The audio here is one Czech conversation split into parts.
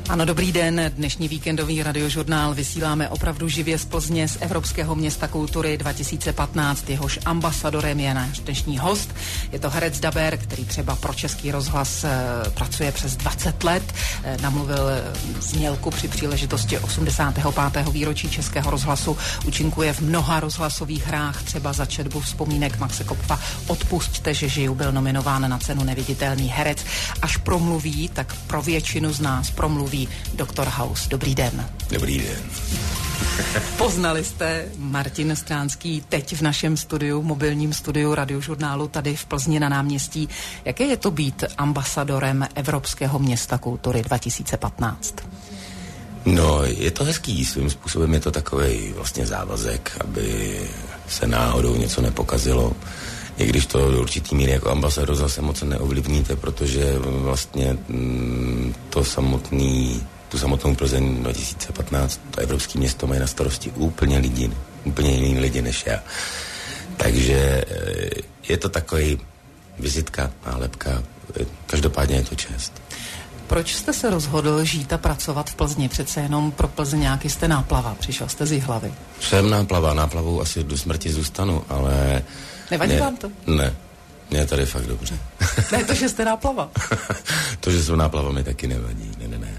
Ano, dobrý den. Dnešní víkendový radiožurnál vysíláme opravdu živě z Plzně, z Evropského města kultury 2015. Jehož ambasadorem je náš dnešní host. Je to herec Daber, který třeba pro Český rozhlas pracuje přes 20 let. Namluvil znělku při příležitosti 85. výročí Českého rozhlasu. Účinkuje v mnoha rozhlasových hrách, třeba za četbu vzpomínek Maxe Kopfa Odpusťte, že žiju byl nominován na cenu Neviditelný herec. Až promluví, tak pro většinu z nás promluví Doktor House. Dobrý den. Dobrý den. Poznali jste Martin Stránský teď v našem studiu, mobilním studiu radiožurnálu tady v Plzni na náměstí. Jaké je to být ambasadorem Evropského města kultury 2015? No, je to hezký, svým způsobem je to takovej vlastně závazek, aby se náhodou něco nepokazilo. I když to do určitý míry jako ambasador zase moc neovlivníte, protože vlastně tu samotnou Plzeň 2015, to evropské město mají na starosti úplně jiný lidi než já. Takže je to takový vizitka, nálepka, každopádně je to čest. Proč jste se rozhodl žít a pracovat v Plzni? Přece jenom pro Plzeňáky jste náplava, přišel jste z Jihlavy. Jsem náplavou asi do smrti zůstanu, ale... Nevadí vám to? Ne, mě je tady fakt dobře. Ne, to, že jste náplava. To, že jsem náplava, mi taky nevadí, ne.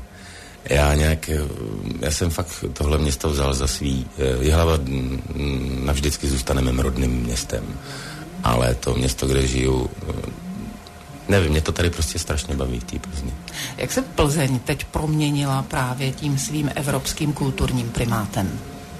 Já jsem fakt tohle město vzal za svý. Jihlava navždycky zůstane mým rodným městem, ale to město, kde žiju, nevím, mě to tady prostě strašně baví v té Plzni. Jak se Plzeň teď proměnila právě tím svým evropským kulturním primátem?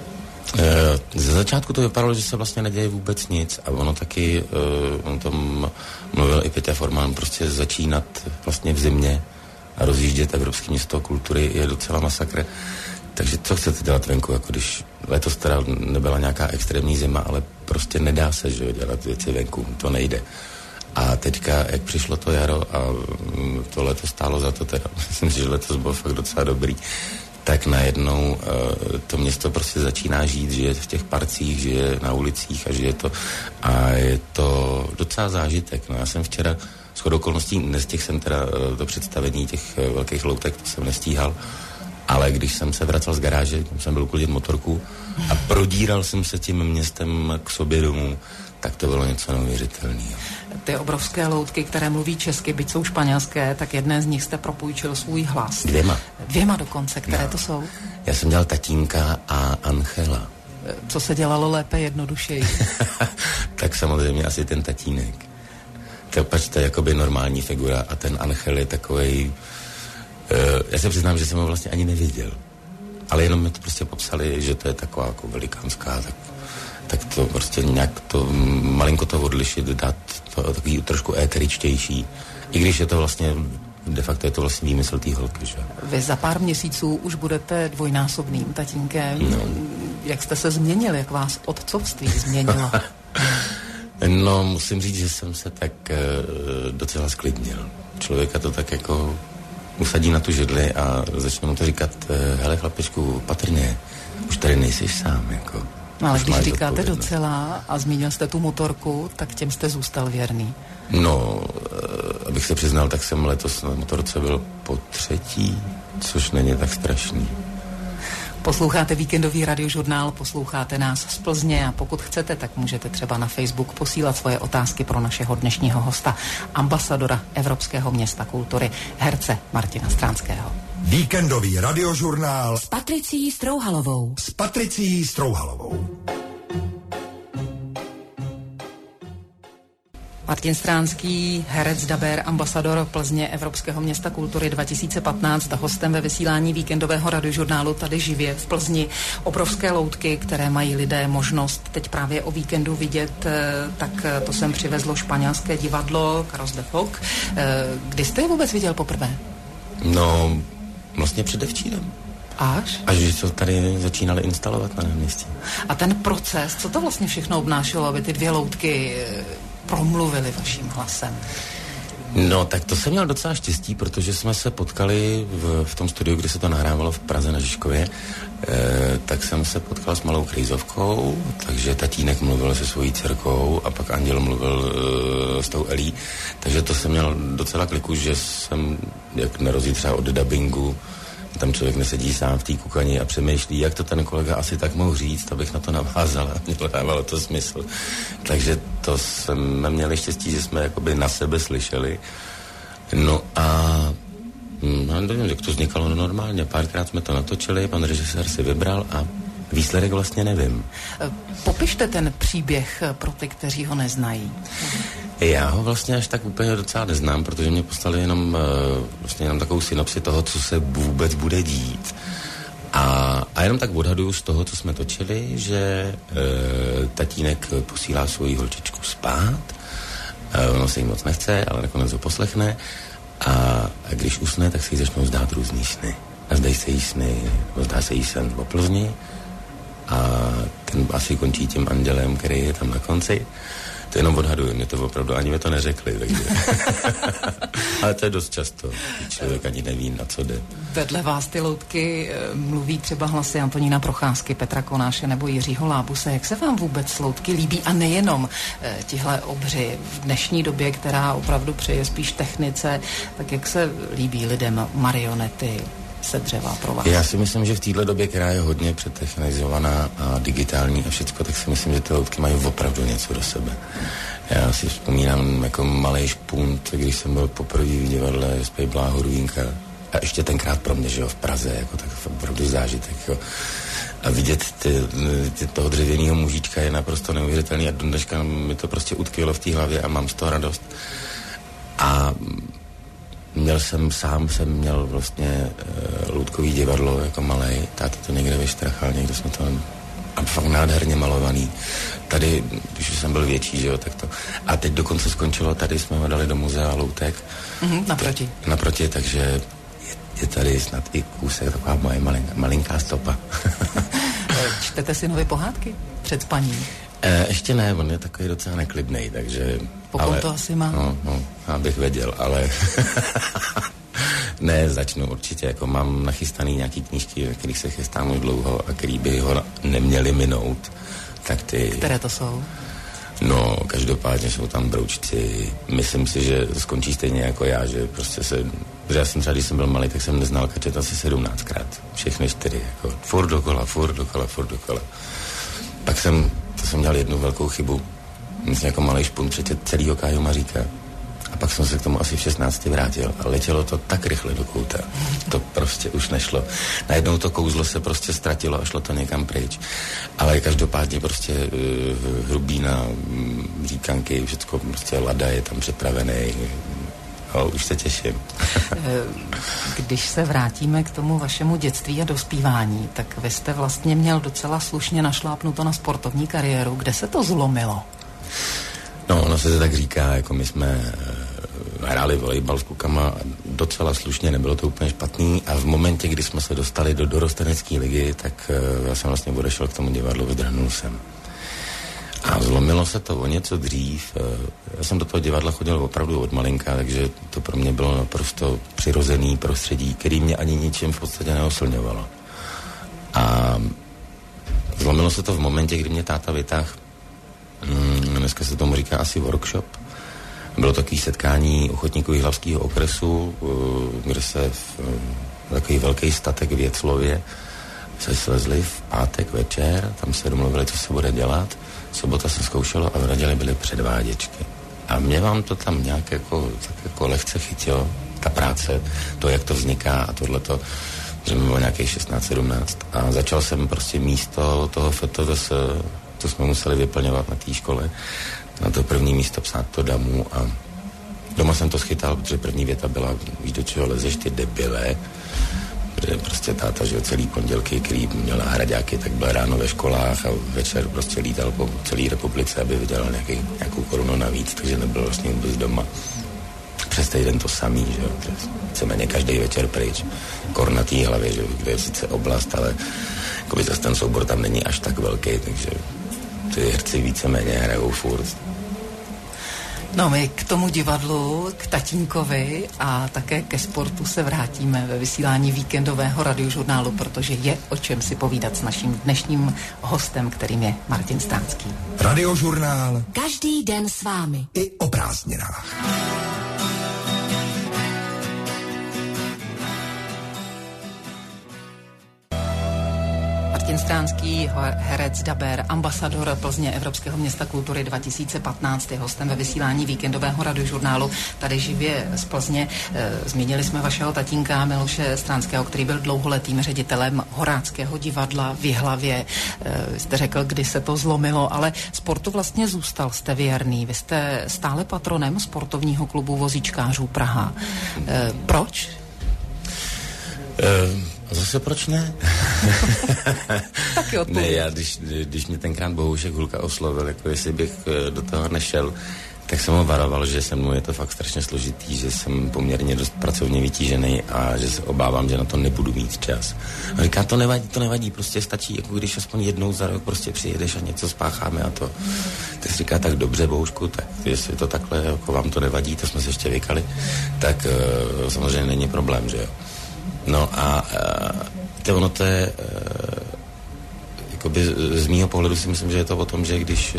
Ze začátku to vypadalo, že se vlastně neděje vůbec nic a ono taky, on tom mluvil i Peťa Formán, prostě začínat vlastně v zimě a rozjíždět Evropské město kultury je docela masakr. Takže co chcete dělat venku, jako když letos teda nebyla nějaká extrémní zima, ale prostě nedá se, že dělat věci venku, to nejde. A teďka, jak přišlo to jaro a to letos stálo za to teda, myslím, že letos bylo fakt docela dobrý, tak najednou to město prostě začíná žít, žije v těch parcích, žije na ulicích a žije to. A je to docela zážitek. No, já jsem včera shodou okolností, nestihl jsem teda to představení těch velkých loutek, to jsem nestíhal, ale když jsem se vracel z garáže, tam jsem byl uklidit motorku a prodíral jsem se tím městem k sobě domů, tak to bylo něco neuvěřitelného. Ty obrovské loutky, které mluví česky, byť jsou španělské, tak jedné z nich jste propůjčil svůj hlas. Dvěma dokonce, které to jsou? Já jsem dělal Tatínka a Anchela. Co se dělalo lépe, jednodušeji? Tak samozřejmě asi ten Tatínek. To je jakoby normální figura a ten Anchel je takovej... já se přiznám, že jsem ho vlastně ani neviděl. Ale jenom mi to prostě popsali, že to je taková jako velikánská, tak to prostě nějak to malinko to odlišit, dát to takový trošku éteričtější. I když je to vlastně, de facto je to vlastně výmysl té holky, že? Vy za pár měsíců už budete dvojnásobným tatínkem. No. Jak jste se změnil, jak vás otcovství změnilo? No, musím říct, že jsem se tak docela sklidnil. Člověka to tak jako usadí na tu židli a začne mu to říkat, hele chlapečku, patrně, už tady nejsiš sám, jako. No, ale když říkáte docela a zmínil jste tu motorku, tak těm jste zůstal věrný. No, abych se přiznal, tak jsem letos na motorce byl po 3., což není tak strašný. Posloucháte víkendový radiožurnál, posloucháte nás z Plzně a pokud chcete, tak můžete třeba na Facebook posílat svoje otázky pro našeho dnešního hosta, ambasadora Evropského města kultury, herce Martina Stránského. Víkendový radiožurnál s Patricií Strouhalovou. Martin Stránský, herec Daber, ambasador Plzně Evropského města kultury 2015, hostem ve vysílání víkendového radiožurnálu tady živě v Plzni. Obrovské loutky, které mají lidé možnost teď právě o víkendu vidět, tak to sem přivezlo španělské divadlo Carros de Foc. Kdy jste je vůbec viděl poprvé? No, vlastně předevčírem. Až když to tady začínali instalovat na náměstí. A ten proces, co to vlastně všechno obnášelo, aby ty dvě loutky promluvili vaším hlasem? No, tak to jsem měl docela štěstí, protože jsme se potkali v tom studiu, kde se to nahrávalo v Praze na Žižkově, tak jsem se potkal s malou Krejzovkou, takže Tatínek mluvil se svojí dcerkou a pak Anděl mluvil s tou Elí, takže to jsem měl docela kliku, že jsem, jak na rozdíl třeba od dabingu, Tam člověk nesedí sám v té kukani a přemýšlí, jak to ten kolega asi tak mohl říct, abych na to navázal a dávalo to smysl. Takže to jsme měli štěstí, že jsme jakoby na sebe slyšeli. No a nevím, jak to vznikalo normálně. Párkrát jsme to natočili, pan režisér si vybral a výsledek vlastně nevím. Popište ten příběh pro ty, kteří ho neznají. Já ho vlastně až tak úplně docela neznám, protože mě poslali jenom takovou synopsi toho, co se vůbec bude dít. A jenom tak odhaduju z toho, co jsme točili, že tatínek posílá svoji holčičku spát. Ono se jí moc nechce, ale nakonec ho poslechne. A když usne, tak se jí začnou zdát různý sny. A zdají se jí sny, zdá se jí sen o Plzni. A ten asi končí tím andělem, který je tam na konci. To jenom odhaduju, mě to opravdu ani mi to neřekli, takže. Ale to je dost často, člověk ani neví, na co jde. Vedle vás ty loutky mluví třeba hlasy Antonína Procházky, Petra Konáše nebo Jiřího Lábuse. Jak se vám vůbec loutky líbí? A nejenom tihle obři v dnešní době, která opravdu přeje spíš technice, tak jak se líbí lidem marionety se dřeva pro vás? Já si myslím, že v této době, která je hodně přetechnizovaná a digitální a všecko, tak si myslím, že ty loutky mají opravdu něco do sebe. Já si vzpomínám jako malej špunt, když jsem byl poprvé v divadle Spej Bláho Rujínka a ještě tenkrát pro mě, že jo, v Praze, jako tak opravdu zážitek, jo. A vidět toho dřevěného mužička je naprosto neuvěřitelný a do dneška mi to prostě utkvělo v té hlavě a mám z toho radost. A jsem měl vlastně loutkový divadlo jako malej, táta to někde vyštrachal, někde jsme to a fakt nádherně malovaný. Tady, když jsem byl větší, že jo, tak to. A teď dokonce skončilo, tady jsme ho dali do muzea loutek. Naproti. Naproti, takže je tady snad i kousek, taková moje malinká stopa. Čtete si nové pohádky před spaním? Ještě ne, on je takový docela neklidnej, takže... Pokud to asi má. No, abych věděl, ale... Ne, začnu určitě, jako mám nachystaný nějaký knížky, ve kterých se chystám už dlouho a který by ho neměli minout, tak ty... Které to jsou? No, každopádně jsou tam Broučci. Myslím si, že skončí stejně jako já, že prostě protože já jsem třeba, když jsem byl malý, tak jsem neznal kačet asi 17krát. Všechny 4, jako furt dokola. Pak jsem dělal jednu velkou chybu. Myslím, jako malej špunt přečet celýho Káju Maříka. A pak jsem se k tomu asi v 16 vrátil a letělo to tak rychle do kouta. To prostě už nešlo. Najednou to kouzlo se prostě ztratilo a šlo to někam pryč. Ale každopádně prostě Hrubína, říkanky, všecko prostě Lada je tam připravený. Už se těším. Když se vrátíme k tomu vašemu dětství a dospívání, tak vy jste vlastně měl docela slušně našlápnuto na sportovní kariéru. Kde se to zlomilo? No, ono se tak říká, jako my jsme hráli volejbal s klukama docela slušně, nebylo to úplně špatný a v momentě, kdy jsme se dostali do dorostenecké ligy, tak já jsem vlastně odešel k tomu divadlu, vydrhnul jsem. A zlomilo se to o něco dřív. Já jsem do toho divadla chodil opravdu od malinka, takže to pro mě bylo naprosto přirozený prostředí, který mě ani ničím v podstatě neoslňovalo. A zlomilo se to v momentě, kdy mě táta vytáhl, dneska se tomu říká asi workshop. Bylo takový setkání ochotníků Jihlavského okresu, kde se takový velký statek v Věclově se slezli v pátek večer, tam se domluvili, co se bude dělat. Sobota se zkoušelo a v neděli byly předváděčky. A mě vám to tam nějak jako lehce chytilo, ta práce, to, jak to vzniká a tohleto, že mi bylo nějakých 16-17. A začal jsem prostě místo toho FTVS, co jsme museli vyplňovat na té škole, na to první místo psát to domů a doma jsem to schytal, protože první věta byla, víš, do čeho lezeš ty debile, protože prostě táta, že celý pondělky, který měl náhraďáky, tak byl ráno ve školách a večer prostě lítal po celé republice, aby vydělal nějakou korunu navíc, takže nebyl vlastně vůbec doma. Přes týden to samý, že jo, víceméně každý večer pryč. Kor na té hlavě, že kde je sice oblast, ale jakoby zase ten soubor tam není až tak velký, takže ty herci víceméně hrajou furt. No, my k tomu divadlu, k tatínkovi a také ke sportu se vrátíme ve vysílání víkendového radiožurnálu, protože je o čem si povídat s naším dnešním hostem, kterým je Martin Stánský. Radiožurnál. Každý den s vámi. I o prázdninách. Martin Stránský, herec, dabér, ambasador Plzně Evropského města kultury 2015, je hostem ve vysílání víkendového radiožurnálu tady živě z Plzně. Zmínili jsme vašeho tatínka Miloše Stránského, který byl dlouholetým ředitelem Horáckého divadla v Jihlavě. Jste řekl, kdy se to zlomilo, ale sportu vlastně zůstal, jste věrný. Vy jste stále patronem sportovního klubu vozíčkářů Praha. Proč? Zase proč ne? Taky odpověď. Ne, já když mě tenkrát Bohoušek Hulka oslovil, jako jestli bych do toho nešel, tak jsem ho varoval, že se mnou je to fakt strašně složitý, že jsem poměrně dost pracovně vytížený a že se obávám, že na to nebudu mít čas. A říká, to nevadí, prostě stačí, jako když aspoň jednou za rok prostě přijedeš a něco spácháme a to. Ty si říká, tak dobře, Bohušku, tak jestli to takhle, jako vám to nevadí, to jsme se ještě vykali, tak samozřejmě není problém, že jo. No a ono to je, jakoby z mýho pohledu si myslím, že je to o tom, že když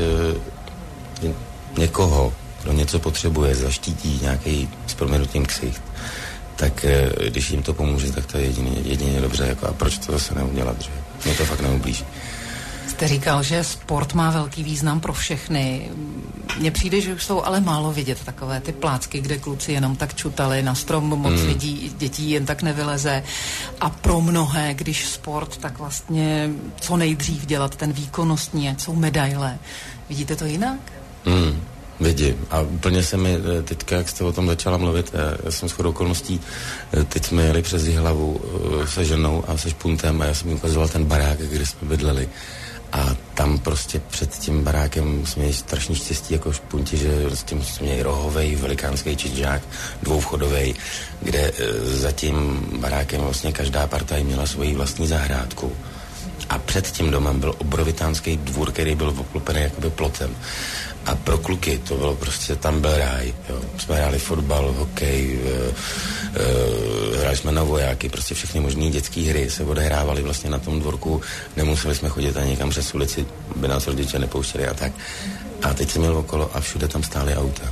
někoho, kdo něco potřebuje, zaštítí nějaký s proměnutím ksicht, tak když jim to pomůže, tak to je jedině dobře, jako a proč to zase neudělat, že mě to fakt neublíží. Jste říkal, že sport má velký význam pro všechny. Mně přijde, že už jsou ale málo vidět takové ty plácky, kde kluci jenom tak čutali na strom, moc dětí jen tak nevyleze. A pro mnohé, když sport, tak vlastně co nejdřív dělat ten výkonnostní, ať jsou medaile. Vidíte to jinak? Vidím. A úplně se mi teďka, jak jste o tom začala mluvit, já jsem shodou okolností, teď jsme jeli přes Jihlavu se ženou a se špuntem a já jsem jí ukazoval ten barák, kde jsme bydleli. A tam prostě před tím barákem jsme měli strašný štěstí jako špunti, že s tím jsme měli rohovej, velikánský čičák, dvouvchodovej, kde za tím barákem vlastně každá partaj měla svoji vlastní zahrádku. A před tím domem byl obrovitánský dvůr, který byl obklopený jakoby plotem. A pro kluky to bylo prostě, tam byl ráj, jo. Jsme hráli fotbal, hokej, hráli jsme na vojáky, prostě všechny možné dětské hry se odehrávaly vlastně na tom dvorku, nemuseli jsme chodit ani někam přes ulici, by nás rodiče nepouštěli a tak. A teď jsem měl okolo a všude tam stály auta.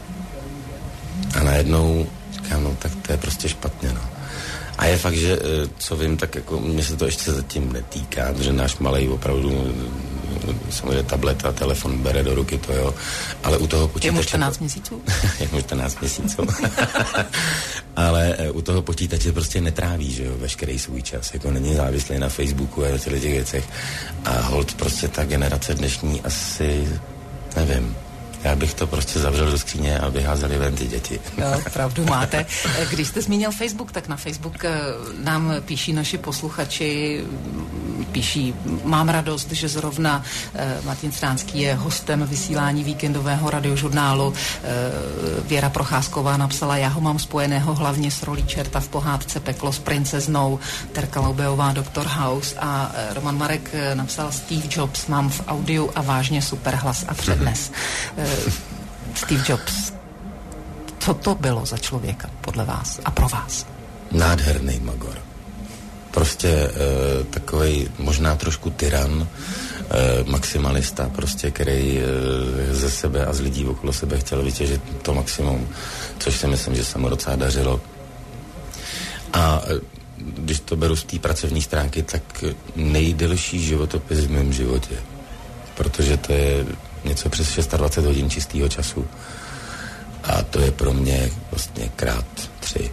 A najednou říkám, no tak to je prostě špatně, no. A je fakt, že co vím, tak jako mě se to ještě zatím netýká, protože náš malej opravdu samozřejmě tablet a telefon bere do ruky, to jo, ale u toho počítače... Je mu 14 měsíců? Je mu 14 měsíců. Ale u toho počítače prostě netráví, že jo, veškerý svůj čas, jako není závislý na Facebooku a na těch věcech. A holt prostě ta generace dnešní asi, nevím, já bych to prostě zavřel do skříně a vyházeli ven ty děti. Jo, pravdu máte. Když jste zmínil Facebook, tak na Facebook nám píší naši posluchači, mám radost, že zrovna Martin Stránský je hostem vysílání víkendového radiožurnálu. Věra Procházková napsala, já ho mám spojeného hlavně s rolí čerta v pohádce Peklo s princeznou, Terka Laubeová Dr. House a Roman Marek napsal Steve Jobs, mám v audiu a vážně super hlas a přednes. Steve Jobs, co to bylo za člověka podle vás a pro vás? Nádherný magor. Prostě takovej možná trošku tyran, maximalista, prostě, který ze sebe a z lidí okolo sebe chtěl vytěžit to maximum, což si myslím, že se mu docela dařilo. A když to beru z té pracovní stránky, tak nejdelší životopis v mém životě. Protože to je něco přes 26 hodin čistého času. A to je pro mě vlastně krát 3.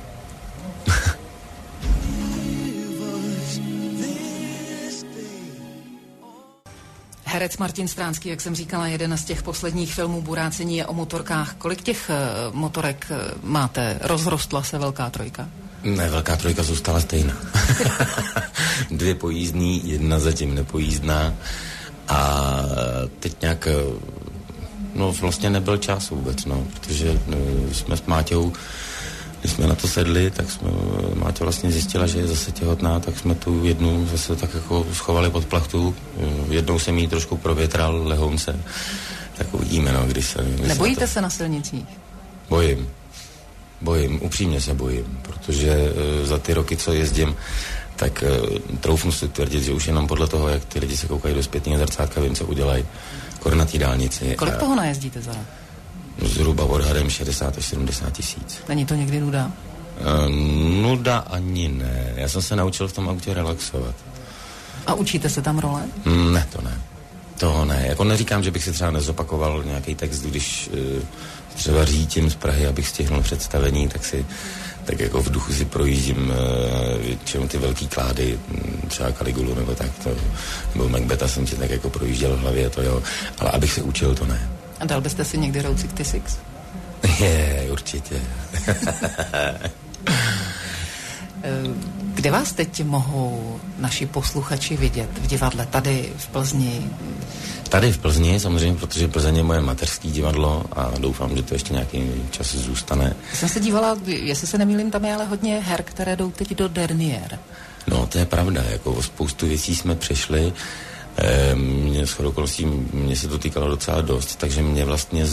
Herec Martin Stránský, jak jsem říkala, jeden z těch posledních filmů Burácení je o motorkách. Kolik těch motorek máte? Rozrostla se Velká trojka? Ne, Velká trojka zůstala stejná. 2 pojízdný, 1 zatím nepojízdná. A teď nějak, no vlastně nebyl čas vůbec, no, protože jsme s Máťou, když jsme na to sedli, tak jsme, Máťa vlastně zjistila, že je zase těhotná, tak jsme tu jednu zase tak jako schovali pod plachtu, jednou jsem jí trošku provětral lehounce, tak uvidíme, no, když se... Nebojíte se na silnicích? Bojím, upřímně se bojím, protože za ty roky, co jezdím, tak troufnu si tvrdit, že už jenom podle toho, jak ty lidi se koukají do zpětného zrcátka, vím, co udělají na té dálnici. Kolik toho najezdíte za rok? Zhruba odhadem 60 až 70 tisíc. Není to někdy nuda? Nuda ani ne. Já jsem se naučil v tom autě relaxovat. A učíte se tam role? Ne, to ne. To ne. Jako neříkám, že bych si třeba nezopakoval nějaký text, když třeba řítím z Prahy, abych stihnul představení, tak jako v duchu si projíždím většinou ty velký klády, třeba Caligulu nebo tak, nebo Macbetha jsem si tak jako projížděl v hlavě, to jo, ale abych se učil, to ne. A dal byste si někdy roucik ty Six? Určitě. Kde vás teď mohou naši posluchači vidět? V divadle tady v Plzni? Tady v Plzni, samozřejmě, protože Plzeň je moje mateřské divadlo a doufám, že to ještě nějaký čas zůstane. Jsem se dívala, jestli se nemýlím, tam je ale hodně her, které jdou teď do derniér. No, to je pravda, jako o spoustu věcí jsme přešli. Mně shodou okolností, mně se to týkalo docela dost, takže mě vlastně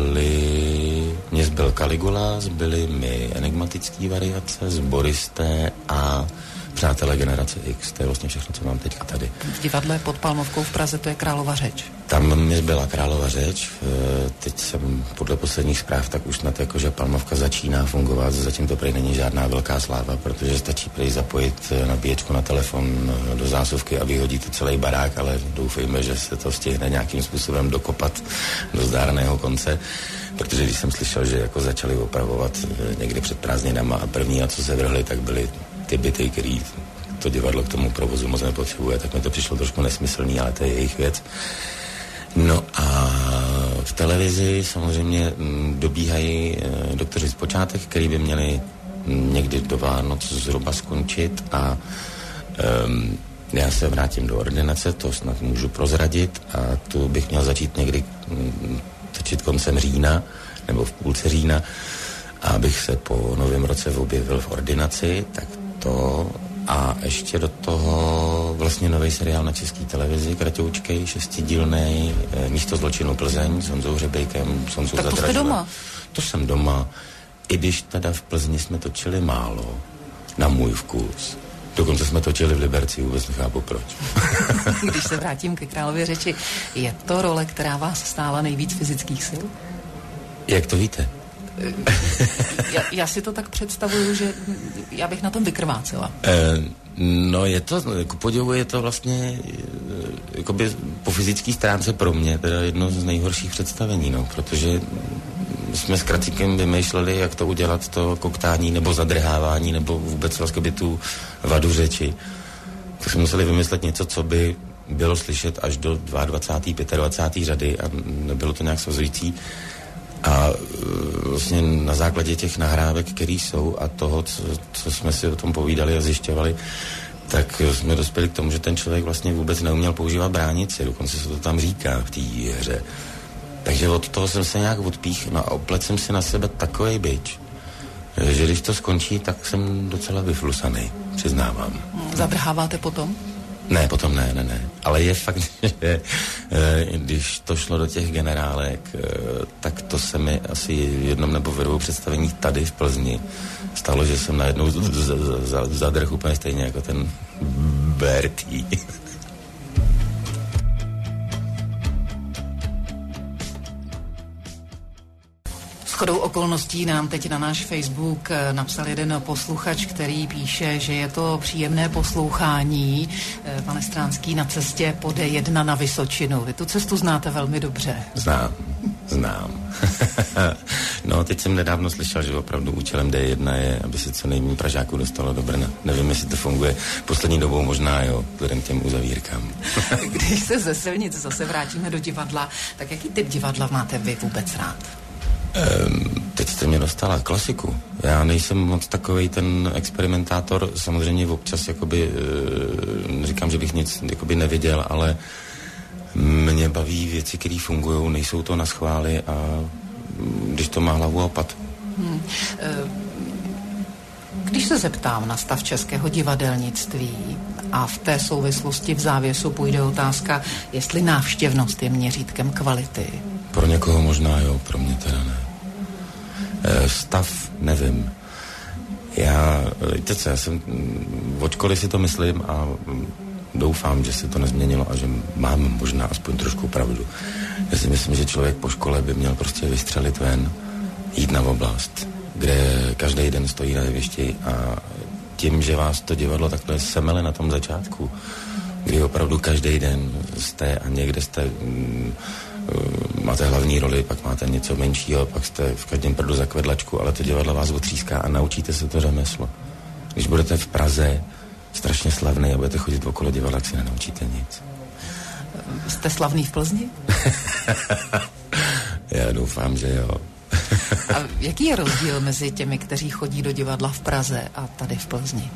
zbyl Caligula, zbyly mi enigmatické variace, Zboristé a Přátelé generace X. To je vlastně všechno, co mám teďka tady. V divadle pod Palmovkou v Praze to je Králova řeč. Tam mi zbyla Králova řeč. Teď jsem podle posledních zpráv tak už snad jako, že Palmovka začíná fungovat. Zatím to prej není žádná velká sláva, protože stačí prej zapojit nabíječku na telefon do zásuvky a vyhodíte celý barák, ale doufejme, že se to stihne nějakým způsobem dokopat do zdárného konce. Protože když jsem slyšel, že jako začali opravovat někdy před prázdninama a první, a co se vrhli, tak byly ty byty, který to divadlo k tomu provozu moc nepotřebuje, tak mi to přišlo trošku nesmyslný, ale to je jejich věc. No a v televizi samozřejmě dobíhají Doktoři z počátek, který by měli někdy do Vánoc zhruba skončit a já se vrátím do ordinace, to snad můžu prozradit a tu bych měl začít někdy točit koncem října nebo v půlce října, abych se po novém roce objevil v ordinaci, tak to a ještě do toho vlastně nový seriál na České televizi, kratoučkej, 6dílnej, Místo zločinu Plzeň s Honzou Hřebejkem, s Honzou Tak to jste doma? To jsem doma, i když teda v Plzni jsme točili málo, na můj vkus. Dokonce jsme točili v Liberci, vůbec nechápu proč. Když se vrátím ke Králově řeči, je to role, která vás stála nejvíc fyzických sil? Jak to víte? Já si to tak představuju, že já bych na tom vykrvácela. No je to, ku podivu je to vlastně jakoby po fyzické stránce pro mě teda jedno z nejhorších představení, no, protože jsme s Kracíkem vymýšleli, jak to udělat, to koktání nebo zadrhávání, nebo vůbec vlastně tu vadu řeči. Tak jsme museli vymyslet něco, co by bylo slyšet až do 22. 25. řady a nebylo to nějak svazující. A vlastně na základě těch nahrávek, které jsou a toho, co jsme si o tom povídali a zjišťovali, tak jsme dospěli k tomu, že ten člověk vlastně vůbec neuměl používat bránici, dokonce se to tam říká v té hře. Takže od toho jsem se nějak odpíchl a oplet jsem si na sebe takovej bič, že když to skončí, tak jsem docela vyflusaný, přiznávám. Zadrháváte potom? Ne, potom ne. Ale je fakt, že když to šlo do těch generálek, tak to se mi asi jednom nebo ve dvou představení tady v Plzni stalo, že jsem najednou zadrhl úplně stejně jako ten Bertý. Shodou okolností nám teď na náš Facebook napsal jeden posluchač, který píše, že je to příjemné poslouchání. Pane Stránský, na cestě po D1 na Vysočinu. Vy tu cestu znáte velmi dobře. Znám. No, teď jsem nedávno slyšel, že opravdu účelem D1 je, aby se co nejméně Pražáků dostalo do Brna. Nevím, jestli to funguje. Poslední dobou možná, jo, vzhledem k těm uzavírkám. Když se ze silnic zase vrátíme do divadla, tak jaký typ divadla máte vy vůbec rád? Teď jste mě dostala klasiku. Já nejsem moc takovej ten experimentátor, samozřejmě občas jakoby, říkám, že bych nic jakoby neviděl, ale mě baví věci, které fungují, nejsou to na schvály a když to má hlavu a pat. Když se zeptám na stav českého divadelnictví a v té souvislosti v závěsu půjde otázka, jestli návštěvnost je měřítkem kvality. Pro někoho možná jo, pro mě teda ne. Stav nevím. Já jsem od školy si to myslím a doufám, že se to nezměnilo a že mám možná aspoň trošku pravdu. Já si myslím, že člověk po škole by měl prostě vystřelit ven, jít na oblast, kde každý den stojí na jevišti a tím, že vás to divadlo takhle semele na tom začátku, kdy opravdu každý den jste a někde jste, máte hlavní roli, pak máte něco menšího, pak jste v každém prdu za kvedlačku, ale to divadlo vás otříská a naučíte se to řemeslo. Když budete v Praze strašně slavný a budete chodit okolo divadla, tak si nenaučíte nic. Jste slavný v Plzni? Já doufám, že jo. A jaký je rozdíl mezi těmi, kteří chodí do divadla v Praze a tady v Plzni?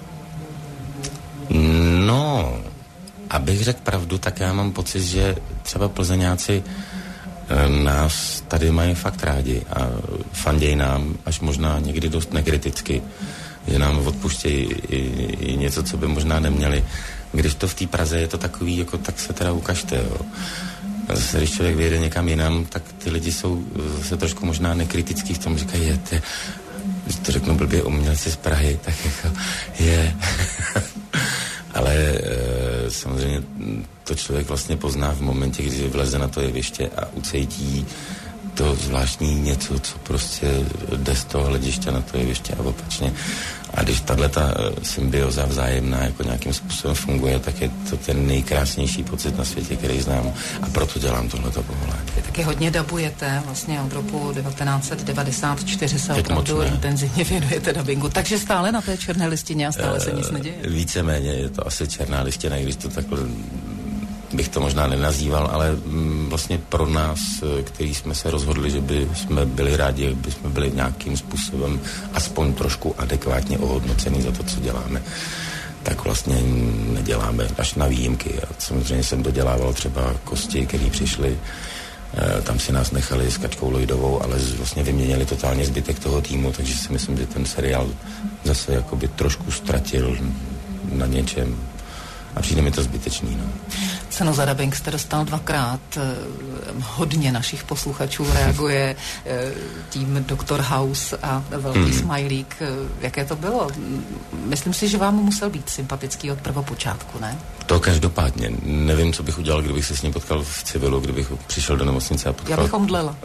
No, abych řekl pravdu, tak já mám pocit, že třeba Plzeňáci nás tady mají fakt rádi a fandějí nám, až možná někdy dost nekriticky, že nám odpuštějí i něco, co by možná neměli. Když to v té Praze je to takový, jako tak se teda ukažte, jo. A zase, když člověk vyjede někam jinam, tak ty lidi jsou zase trošku možná nekritický v tom, říkají, když to řeknu blbě, umělci z Prahy, tak jako je. Ale samozřejmě to člověk vlastně pozná v momentě, kdy vleze na to jeviště a ucítí to zvláštní něco, co prostě jde z toho hlediště na to jeviště a opačně. A když tato symbioza vzájemná jako nějakým způsobem funguje, tak je to ten nejkrásnější pocit na světě, který znám, a proto dělám tohleto povolání. Vy taky hodně dabujete, vlastně od roku 1994 se opravdu intenzivně věnujete dabingu, takže stále na té černé listině a stále se nic neděje. Víceméně je to asi černá listina, když to takhle bych to možná nenazýval, ale vlastně pro nás, kteří jsme se rozhodli, že by jsme byli rádi, aby jsme byli nějakým způsobem aspoň trošku adekvátně ohodnocení za to, co děláme, tak vlastně neděláme až na výjimky. A samozřejmě jsem dodělával třeba Kosti, který přišli, tam si nás nechali s Kačkou Lojdovou, ale vlastně vyměnili totálně zbytek toho týmu, takže si myslím, že ten seriál zase jakoby trošku ztratil na něčem. A přijde mi to zbytečný, no. Cenu za dabing jste dostal 2krát. Hodně našich posluchačů reaguje tím Dr. House a velký smajlík. Jaké to bylo? Myslím si, že vám musel být sympatický od prvopočátku, ne? To každopádně. Nevím, co bych udělal, kdybych se s ním potkal v civilu, kdybych přišel do nemocnice a potkal... Já bych omdlela.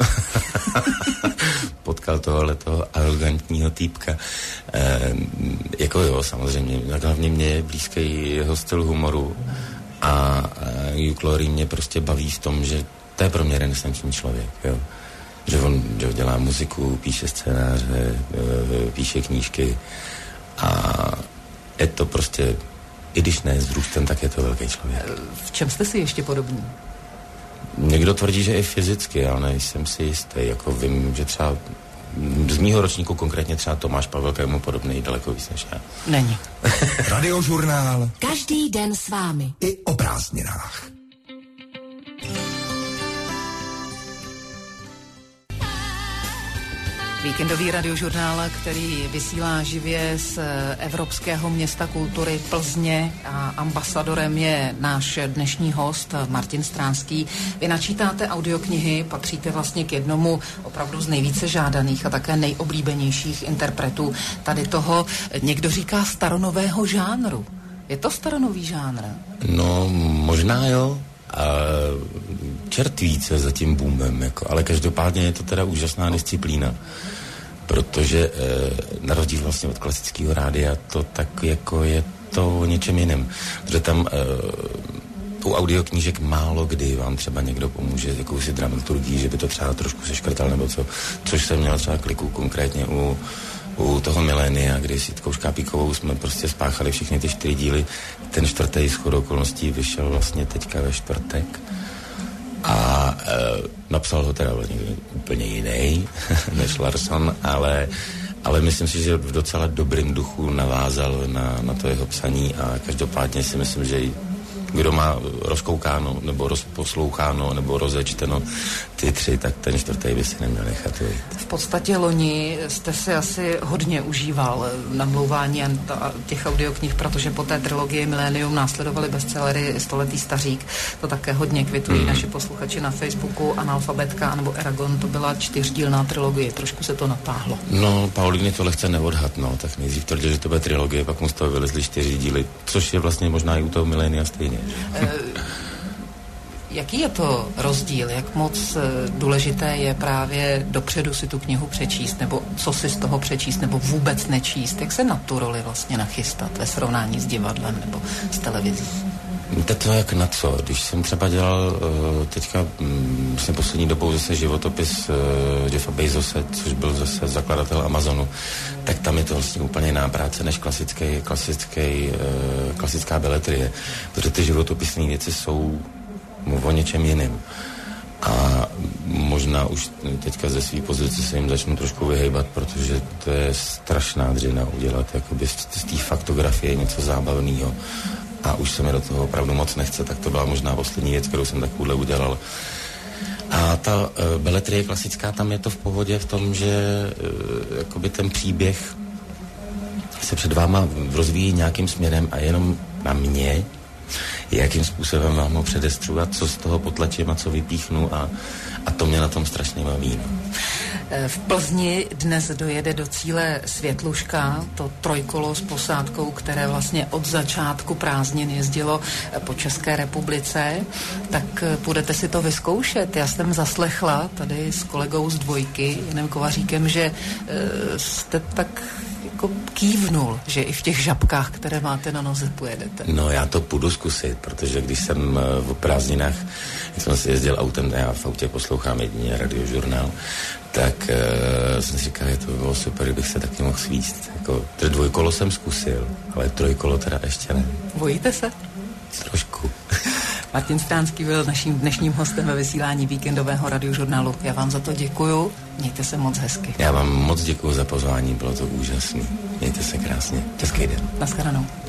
Potkal tohoto arrogantního týpka. Jako jo, samozřejmě. Hlavně mě je blízký jeho styl humoru a Hugh Laurie mě prostě baví v tom, že to je pro mě renesanční člověk, jo. Že on dělá muziku, píše scénáře, píše knížky a je to prostě, i když ne s růstem, tak je to velký člověk. V čem jste si ještě podobní? Někdo tvrdí, že i fyzicky, ale nejsem si jistý. Jako vím, že třeba z mýho ročníku konkrétně třeba Tomáš Pavelka je mu podobný daleko víc než já. Není. Radiožurnál. Každý den s vámi. I o prázdninách. Víkendový radiožurnál, který vysílá živě z Evropského města kultury Plzně a ambasadorem je náš dnešní host Martin Stránský. Vy načítáte audioknihy, patříte vlastně k jednomu opravdu z nejvíce žádaných a také nejoblíbenějších interpretů tady toho, někdo říká staronového žánru. Je to staronový žánr? No, možná jo. A čert více za tím boomem, jako, ale každopádně je to teda úžasná disciplína, protože na rozdíl vlastně od klasického rádia to tak jako je to o něčem jiném, protože tam u audioknížek málo kdy vám třeba někdo pomůže s jakousi dramaturgií, že by to třeba trošku seškrtal nebo co, což jsem měl třeba kliku konkrétně u toho Milénia, kdy s Jitkou Škápíkovou jsme prostě spáchali všechny ty 4 díly. Ten 4. shodou okolností vyšel vlastně teďka ve čtvrtek a napsal ho teda někdo úplně jiný než Larson, ale myslím si, že v docela dobrým duchu navázal na to jeho psaní a každopádně si myslím, že kdo má rozkoukáno, nebo rozposloucháno, nebo rozečteno ty 3, tak ten 4. by si neměl nechat vyjít. V podstatě loni jste si asi hodně užíval namlouvání těch audioknih, protože po té trilogii Milénium následovaly bestsellery Stoletý stařík. To také hodně kvitují naši posluchači na Facebooku. Analfabetka nebo Eragon, to byla 4dílná trilogie. Trošku se to natáhlo. No, Paulíny to lehce neodhadnou, tak nejdřív tvrdil, že to bude trilogie, pak mu z toho vylezly 4 díly, což je vlastně možná i u toho Milénia stejně. Jaký je to rozdíl? Jak moc důležité je právě dopředu si tu knihu přečíst, nebo co si z toho přečíst, nebo vůbec nečíst? Jak se na tu roli vlastně nachystat ve srovnání s divadlem nebo s televizí? To jak na co? Když jsem třeba dělal teďka vlastně poslední dobou zase životopis Jeffa Bezose, což byl zase zakladatel Amazonu, tak tam je to vlastně úplně jiná práce než klasická beletrie, protože ty životopisné věci jsou o něčem jiným. A možná už teďka ze své pozice se jim začnu trošku vyhejbat, protože to je strašná dřina udělat jakoby z té faktografie něco zábavného. A už se mi do toho opravdu moc nechce, tak to byla možná poslední věc, kterou jsem takovouhle udělal. A ta beletrie klasická, tam je to v pohodě v tom, že jakoby ten příběh se před váma rozvíjí nějakým směrem a jenom na mě, jakým způsobem vám ho předestřu a co z toho potlačím a co vypíchnu a to mě na tom strašně baví. V Plzni dnes dojede do cíle Světluška, to trojkolo s posádkou, které vlastně od začátku prázdnin jezdilo po České republice, tak půjdete si to vyzkoušet. Já jsem zaslechla tady s kolegou z Dvojky, Janem Kovaříkem, že jste tak jako kývnul, že i v těch žabkách, které máte na noze, pojedete. No, já to půjdu zkusit, protože když jsem v prázdninách, když jsem si jezdil autem, já v autě poslouchám jedině Radiožurnál, tak jsem si říkal, že to by bylo super, kdybych se taky mohl svíct. Jako, dvojkolo jsem zkusil, ale trojkolo teda ještě ne. Bojíte se? Trošku. Martin Stránský byl naším dnešním hostem ve vysílání víkendového Radiožurnálu. Já vám za to děkuju, mějte se moc hezky. Já vám moc děkuju za pozvání, bylo to úžasný. Mějte se krásně. Hezký den. Naschledanou.